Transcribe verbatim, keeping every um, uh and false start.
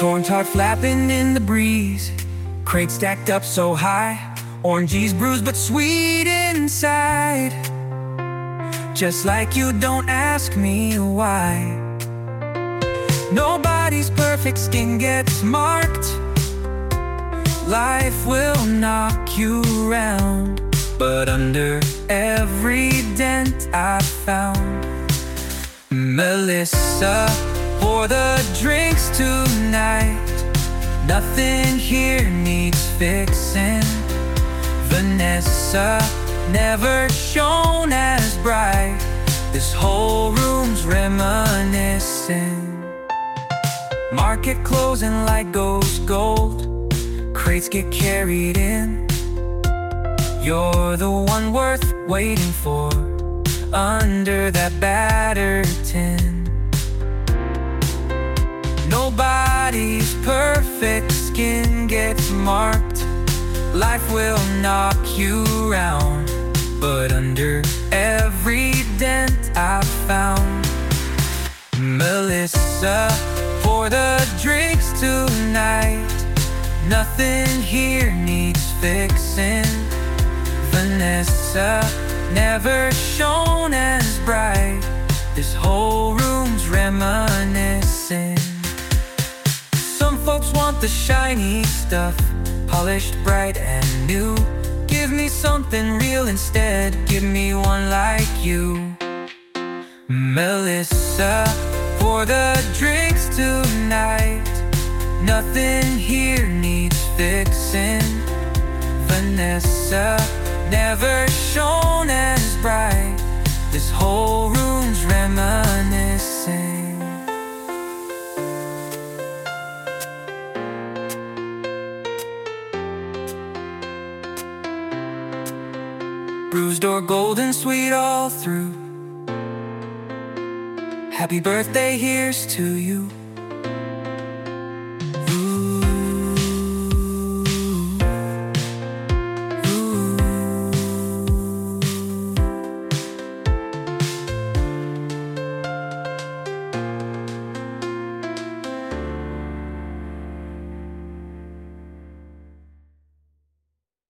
Corn tart flapping in the breeze, crates stacked up so high, oranges bruised but sweet inside. Just like you don't ask me why. Nobody's perfect skin gets marked. Life will knock you around, but under every dent I found Melissa, pour the drinks tonight. Nothing here needs fixing. Vanessa, never shone as bright. This whole room's reminiscing. Market closing, light goes gold, crates get carried in. You're the one worth waiting for under that battered tin. Nobody's perfect skin gets marked. Life will knock you around, but under every dent I found Melissa, pour the drinks tonight. Nothing here needs fixing. Vanessa, never shone as bright. This whole room's reminiscing. Some folks want the shiny stuff, polished, bright and new. Give me something real instead, give me one like you. Melissa, pour the drinks tonight. Nothing here needs fixing. Vanessa, never shone as bright. This whole room's reminiscing. Bruised or golden, sweet all through. Happy birthday, here's to you.